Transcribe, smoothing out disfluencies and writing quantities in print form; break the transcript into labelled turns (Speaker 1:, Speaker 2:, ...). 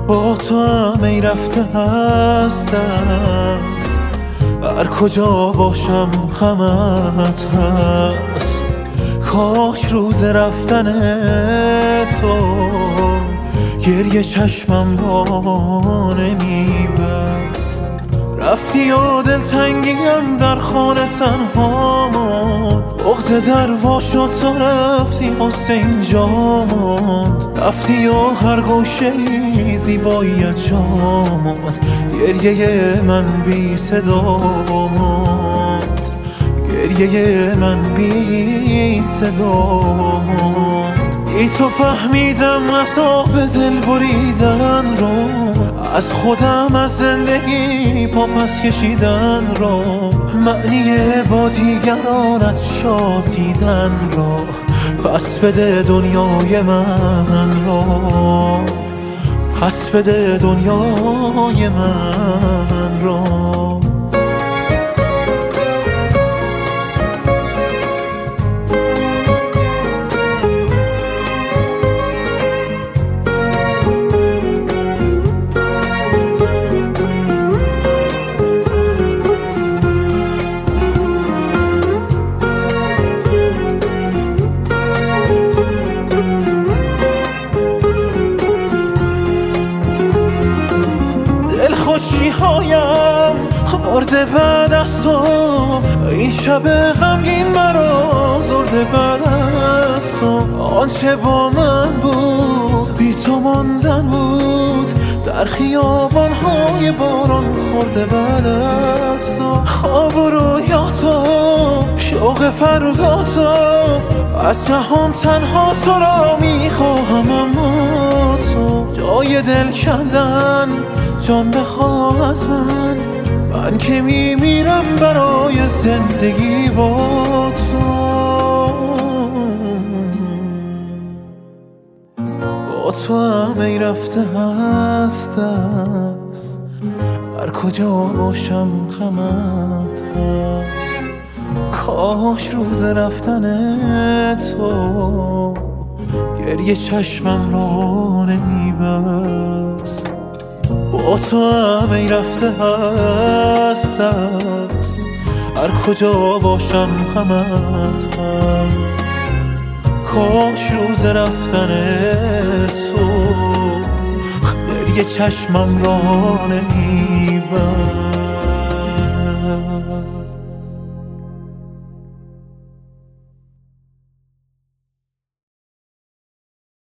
Speaker 1: با تو هم ای رفته هست هر کجا باشم غمت هست. کاش روز رفتن تو گریه چشمم را نمیبست. رفتی و دلتنگیم در خانه تنها ماند، بغض در وا شد تا رفتی غصه اینجا ماند. رفتی و هر گوشه زیباییت جا ماند، گریه من بی صدا ماند، گریه من بی صدا ماند. ای تو فهمیدم عذاب دل بریدن رو، از خودم از زندگی پاپس کشیدن رو، معنی با دیگرانت شاد دیدن رو. پس بده دنیای من رو، پس بده دنیای من رو. خوشی هایم خورده بعد از تو، این شب غمگین مرا زرده بعد از تو. آنچه با من بود بی تو ماندن بود، در خیابان های باران خورده بعد از تو. خواب و رویاتا شوق فردا تا، از جهان تنها تو را میخواهم اما تو. جای دل کندن جان بخواه از من، من که میمیرم برای زندگی با تو. با تو هم ای رفته هست هر کجا باشم غمت هست. کاش روز رفتن تو گریه چشمم را نمیبست. با تو هم ای رفته هست هر کجا باشم غمت هست. کاش روز رفتن تو گریه چشمم را نمیبست.